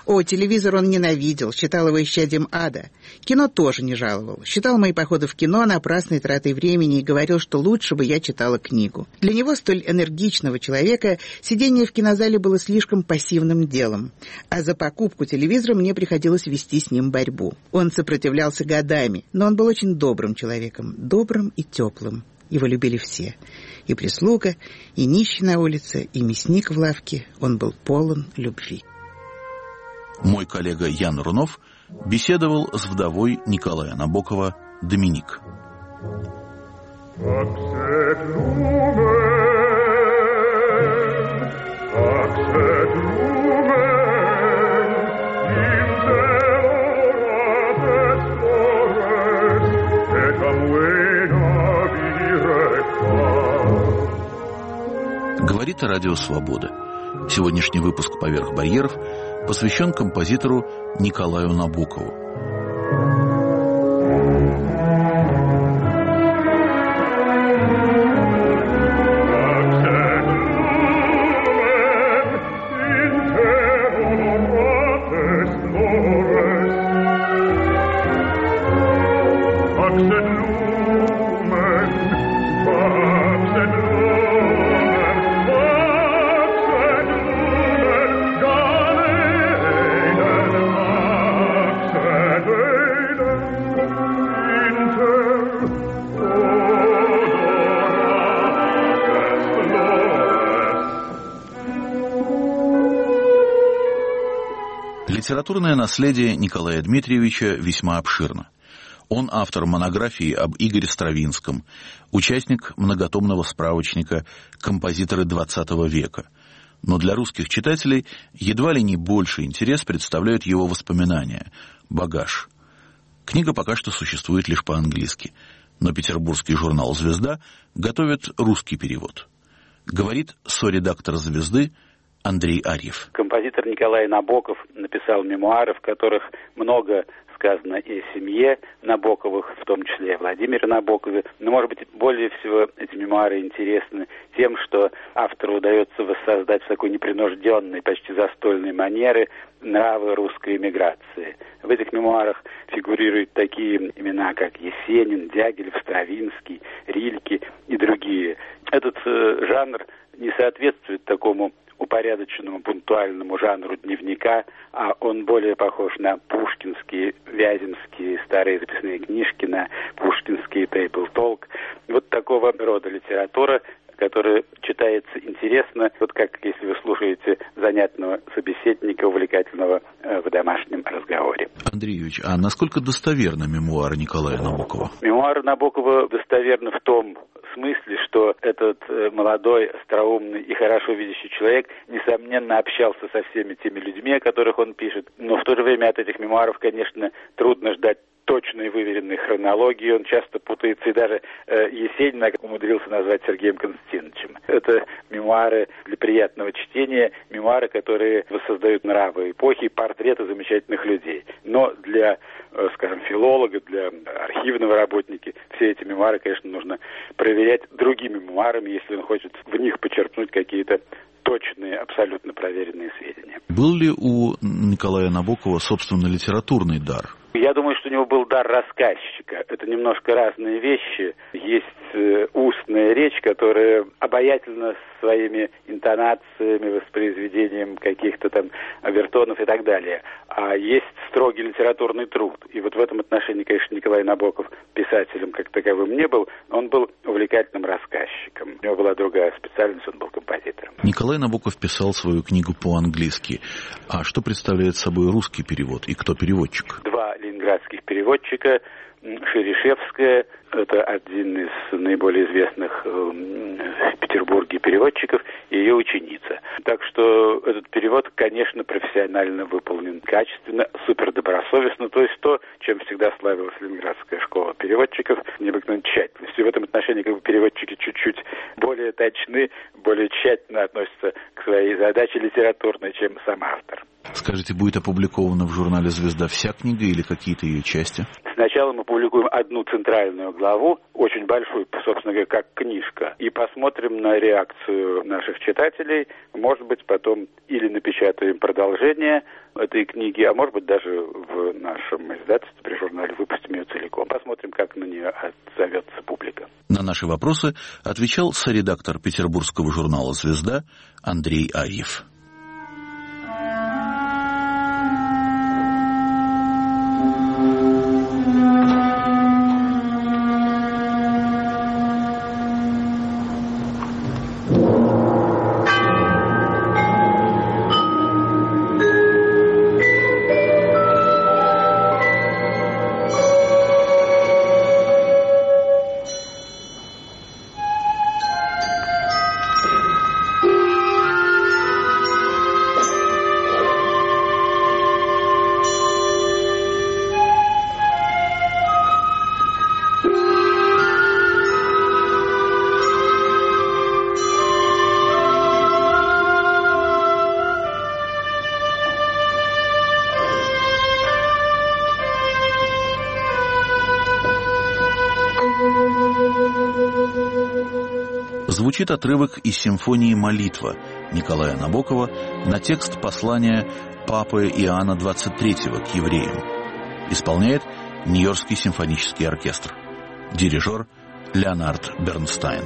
Телевизор он ненавидел, считал его исчадием ада. Кино тоже не жаловал. Считал мои походы в кино напрасной тратой времени и говорил, что лучше бы я читала книгу. Для него, столь энергичного человека, сидение в кинозале было слишком пассивным делом. А за покупку телевизора мне приходилось вести с ним борьбу. Он сопротивлялся годами, но он был очень добрым человеком, добрым и теплым. Его любили все. И прислуга, и нищий на улице, и мясник в лавке. Он был полон любви. Мой коллега Ян Рунов беседовал с вдовой Николая Набокова Доминик. Говорит Радио Свобода. Сегодняшний выпуск «Поверх барьеров» посвящен композитору Николаю Набокову. Литературное наследие Николая Дмитриевича весьма обширно. Он автор монографии об Игоре Стравинском, участник многотомного справочника «Композиторы XX века». Но для русских читателей едва ли не больший интерес представляют его воспоминания «Багаж». Книга пока что существует лишь по-английски, но петербургский журнал «Звезда» готовит русский перевод. Говорит соредактор «Звезды» Андрей Арьев. Композитор Николай Набоков написал мемуары, в которых много сказано и о семье Набоковых, в том числе и о Владимире Набокове. Но, может быть, более всего эти мемуары интересны тем, что автору удается воссоздать в такой непринужденной, почти застольной манере нравы русской эмиграции. В этих мемуарах фигурируют такие имена, как Есенин, Дягилев, Стравинский, Рильке и другие. Этот жанр не соответствует такому упорядоченному пунктуальному жанру дневника, а он более похож на пушкинские, вяземские старые записные книжки, на пушкинский тейбл-толк. Вот такого рода литература, которая читается интересно, вот как если вы слушаете занятного собеседника, увлекательного в домашнем разговоре. Андрей Юрьевич, а насколько достоверны мемуары Николая Набокова? Мемуары Набокова достоверны в том смысле, что этот молодой, остроумный и хорошо видящий человек, несомненно, общался со всеми теми людьми, о которых он пишет, но в то же время от этих мемуаров, конечно, трудно ждать точной выверенной хронологии, он часто путается, и даже Есенина умудрился назвать Сергеем Константиновичем. Это мемуары для приятного чтения, мемуары, которые воссоздают нравы эпохи, портреты замечательных людей. Но для, скажем, филолога, для архивного работника все эти мемуары, конечно, нужно проверять другими мемуарами, если он хочет в них почерпнуть какие-то точные, абсолютно проверенные сведения. Был ли у Николая Набокова, собственно, литературный дар? Я думаю, что у него был дар рассказчика. Это немножко разные вещи. Есть устная речь, которая обаятельна своими интонациями, воспроизведением каких-то там овертонов и так далее. А есть строгий литературный труд. И вот в этом отношении, конечно, Николай Набоков писателем как таковым не был. Он был увлекательным рассказчиком. У него была другая специальность, он был композитором. Николай Набоков писал свою книгу по-английски. А что представляет собой русский перевод и кто переводчик? Два ленинградских переводчика. Шерешевская, это один из наиболее известных в Петербурге переводчиков, и ее ученица. Так что этот перевод, конечно, профессионально выполнен, качественно, супердобросовестно, то есть то, чем всегда славилась Ленинградская школа переводчиков, необыкновенной тщательностью. И в этом отношении переводчики чуть-чуть более точны, более тщательно относятся к своей задачи литературной, чем сам автор. Скажите, будет опубликована в журнале «Звезда» вся книга или какие-то ее части? Сначала мы публикуем одну центральную главу, очень большую, собственно говоря, как книжка, и посмотрим на реакцию наших читателей. Может быть, потом или напечатаем продолжение этой книги, а может быть, даже в нашем издательстве при журнале выпустим ее целиком. Посмотрим, как на нее отзовется публика. На наши вопросы отвечал соредактор петербургского журнала «Звезда» Андрей Арьев. Звучит отрывок из симфонии «Молитва» Николая Набокова на текст послания Папы Иоанна XXIII к евреям. Исполняет Нью-Йоркский симфонический оркестр. Дирижер Леонард Бернстайн.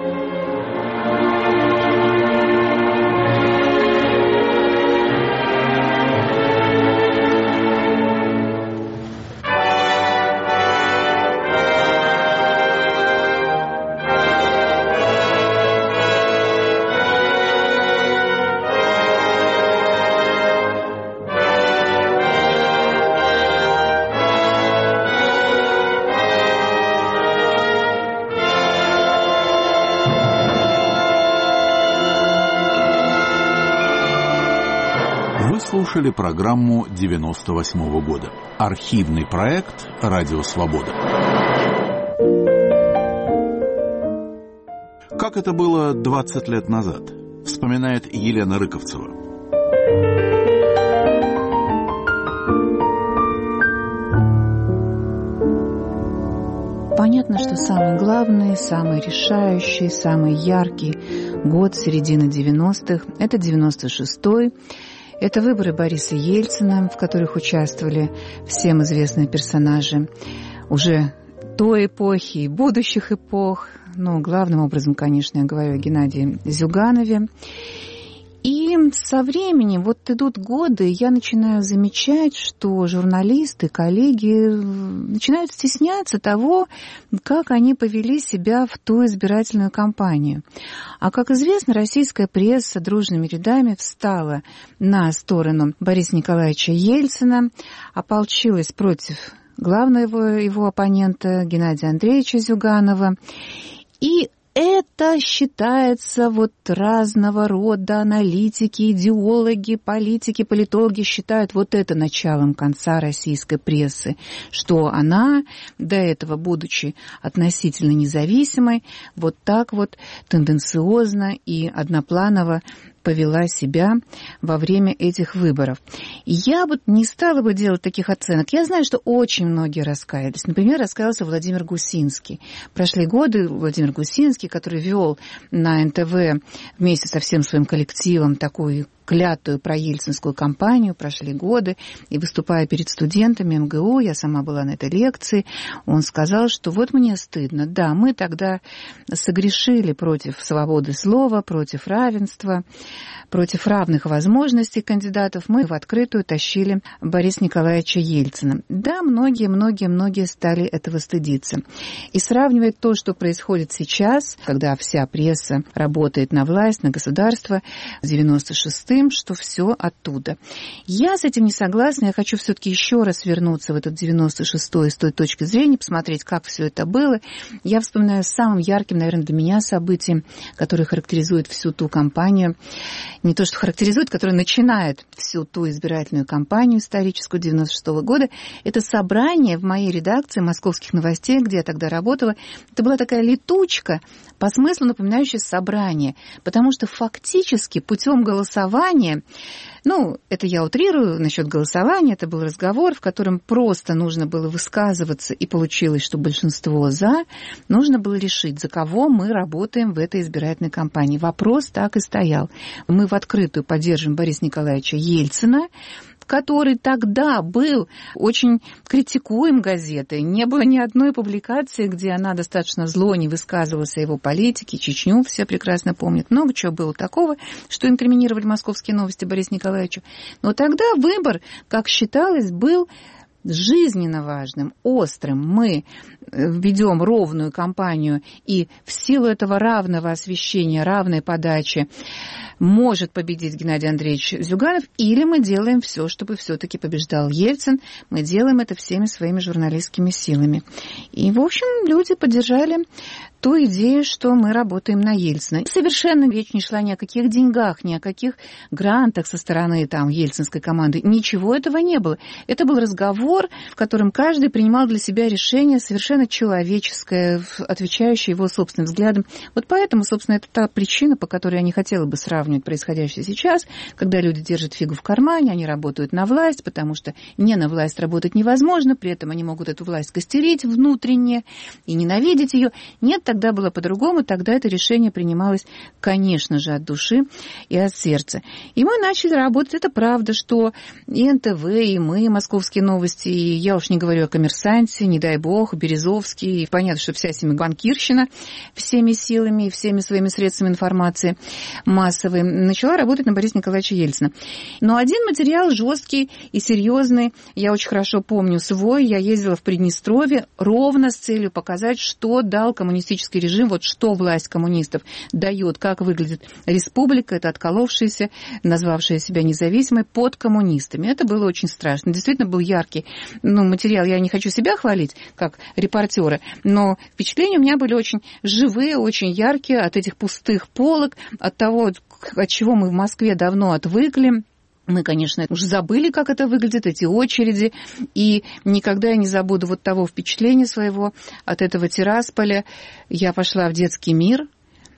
Слушали программу 98-го года. Архивный проект «Радио Свобода». Как это было 20 лет назад, вспоминает Елена Рыковцева. Понятно, что самый главный, самый решающий, самый яркий год середины 90-х – это 96-й. Это выборы Бориса Ельцина, в которых участвовали всем известные персонажи уже той эпохи и будущих эпох. Но главным образом, конечно, я говорю о Геннадии Зюганове. И со временем, вот идут годы, я начинаю замечать, что журналисты, коллеги начинают стесняться того, как они повели себя в ту избирательную кампанию. А, как известно, российская пресса дружными рядами встала на сторону Бориса Николаевича Ельцина, ополчилась против главного его оппонента Геннадия Андреевича Зюганова. И это считается вот разного рода аналитики, идеологи, политики, политологи считают вот это началом конца российской прессы, что она, до этого будучи относительно независимой, вот так вот тенденциозно и однопланово повела себя во время этих выборов. Я вот не стала бы делать таких оценок. Я знаю, что очень многие раскаялись. Например, раскаялся Владимир Гусинский. Прошли годы Владимир Гусинский, который вел на НТВ вместе со всем своим коллективом такую клятую проельцинскую кампанию, прошли годы, и выступая перед студентами МГУ, я сама была на этой лекции, он сказал, что вот мне стыдно, да, мы тогда согрешили против свободы слова, против равенства, против равных возможностей кандидатов, мы в открытую тащили Бориса Николаевича Ельцина. Да, многие стали этого стыдиться. И сравнивать то, что происходит сейчас, когда вся пресса работает на власть, на государство, с 96-м, им, что все оттуда. Я с этим не согласна. Я хочу все-таки еще раз вернуться в этот 96-й с той точки зрения, посмотреть, как все это было. Я вспоминаю самым ярким, наверное, для меня событием, которое характеризует всю ту кампанию. Не то, что характеризует, которое начинает всю ту избирательную кампанию историческую 96-го года. Это собрание в моей редакции «Московских новостей», где я тогда работала. Это была такая летучка, по смыслу напоминающая собрание, потому что фактически путем голосования, это я утрирую насчет голосования, это был разговор, в котором просто нужно было высказываться, и получилось, что большинство «за», нужно было решить, за кого мы работаем в этой избирательной кампании. Вопрос так и стоял. Мы в открытую поддержим Бориса Николаевича Ельцина, который тогда был очень критикуем газетой. Не было ни одной публикации, где она достаточно зло не высказывалась о его политике. Чечню все прекрасно помнят. Много чего было такого, что инкриминировали «Московские новости» Борису Николаевичу. Но тогда выбор, как считалось, был жизненно важным, острым. Мы ведем ровную кампанию, и в силу этого равного освещения, равной подачи может победить Геннадий Андреевич Зюганов, или мы делаем все, чтобы все-таки побеждал Ельцин. Мы делаем это всеми своими журналистскими силами. И, в общем, люди поддержали ту идею, что мы работаем на Ельцина. Совершенно речь не шла ни о каких деньгах, ни о каких грантах со стороны ельцинской команды. Ничего этого не было. Это был разговор, в котором каждый принимал для себя решение совершенно человеческое, отвечающее его собственным взглядам. Вот поэтому, собственно, это та причина, по которой я не хотела бы сравнивать происходящее сейчас, когда люди держат фигу в кармане, они работают на власть, потому что не на власть работать невозможно, при этом они могут эту власть костерить внутренне и ненавидеть ее. Нет, тогда было по-другому, тогда это решение принималось, конечно же, от души и от сердца. И мы начали работать. Это правда, что и НТВ, и мы, «Московские новости», и я уж не говорю о «Коммерсанте», не дай бог, Березовский, и понятно, что вся банкирщина всеми силами и всеми своими средствами информации массовой начала работать на Бориса Николаевича Ельцина. Но один материал жесткий и серьезный, я очень хорошо помню свой, я ездила в Приднестровье ровно с целью показать, что дал коммунистический режим, вот что власть коммунистов дает, как выглядит республика, это отколовшаяся, назвавшая себя независимой, под коммунистами. Это было очень страшно. Действительно был яркий материал. Я не хочу себя хвалить, как репортера, но впечатления у меня были очень живые, очень яркие от этих пустых полок, от того, от чего мы в Москве давно отвыкли. Мы, конечно, уже забыли, как это выглядит, эти очереди, и никогда я не забуду вот того впечатления своего от этого Тирасполя. Я пошла в детский мир,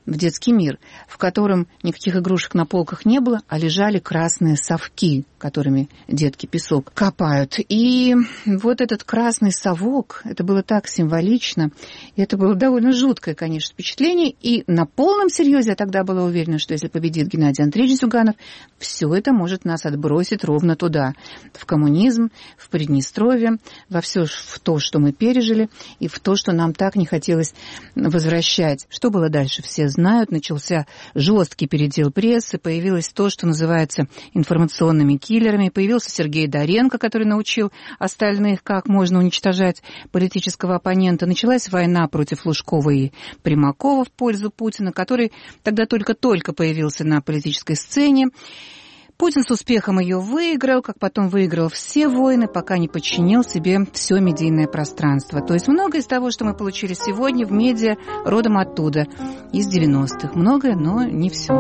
в котором никаких игрушек на полках не было, а лежали красные совки, которыми детки песок копают. И вот этот красный совок, это было так символично, и это было довольно жуткое, конечно, впечатление. И на полном серьезе я тогда была уверена, что если победит Геннадий Андреевич Зюганов, все это может нас отбросить ровно туда, в коммунизм, в Приднестровье, во все в то, что мы пережили, и в то, что нам так не хотелось возвращать. Что было дальше, все знают. Начался жесткий передел прессы, появилось то, что называется информационными киллерами. Появился Сергей Доренко, который научил остальных, как можно уничтожать политического оппонента. Началась война против Лужкова и Примакова в пользу Путина, который тогда только-только появился на политической сцене. Путин с успехом ее выиграл, как потом выиграл все войны, пока не подчинил себе все медийное пространство. То есть многое из того, что мы получили сегодня в медиа, родом оттуда, из 90-х. Многое, но не все.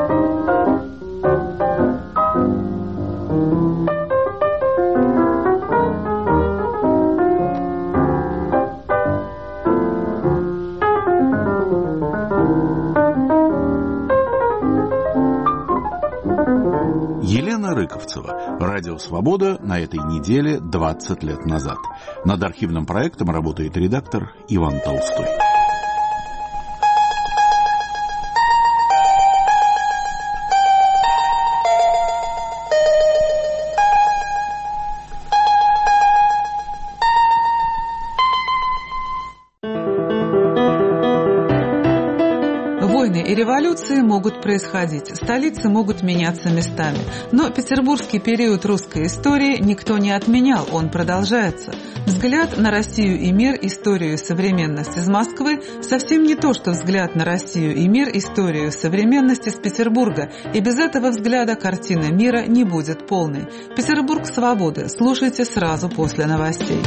Елена Рыковцева. Радио «Свобода» на этой неделе 20 лет назад. Над архивным проектом работает редактор Иван Толстой. Войны и революции могут происходить, столицы могут меняться местами. Но петербургский период русской истории никто не отменял, он продолжается. Взгляд на Россию и мир, историю и современность из Москвы совсем не то, что взгляд на Россию и мир, историю и современность из Петербурга. И без этого взгляда картина мира не будет полной. Петербург свободы. Слушайте сразу после новостей.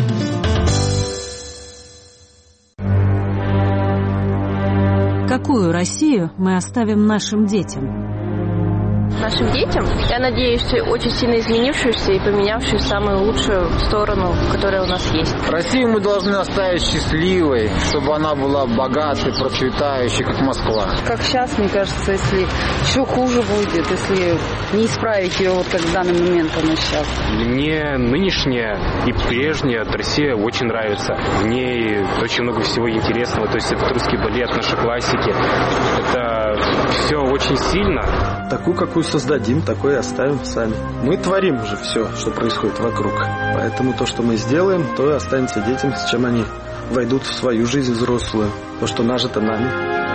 Какую Россию мы оставим нашим детям? Нашим детям, я надеюсь, очень сильно изменившуюся и поменявшуюся в самую лучшую сторону, которая у нас есть. Россию мы должны оставить счастливой, чтобы она была богатой, процветающей, как Москва. Как сейчас, мне кажется, если еще хуже будет, если не исправить ее, вот как в данный момент она сейчас. Мне нынешняя и прежняя Россия очень нравится. В ней очень много всего интересного. То есть это русский балет, наши классики. Это все очень сильно. Такую, какую создадим, такой и оставим сами. Мы творим же все, что происходит вокруг. Поэтому то, что мы сделаем, то и останется детям, с чем они войдут в свою жизнь взрослую. То, что нажито нами.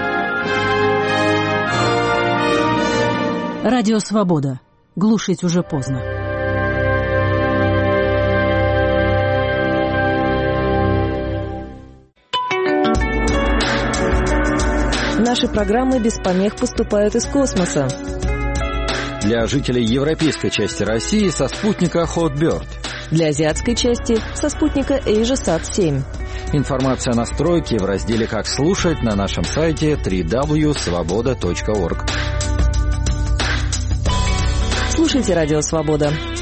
Радио «Свобода». Глушить уже поздно. Наши программы без помех поступают из космоса. Для жителей европейской части России со спутника Hotbird. Для азиатской части со спутника AsiaSat-7. Информация о настройке в разделе «Как слушать» на нашем сайте www.svoboda.org. Слушайте «Радио Свобода».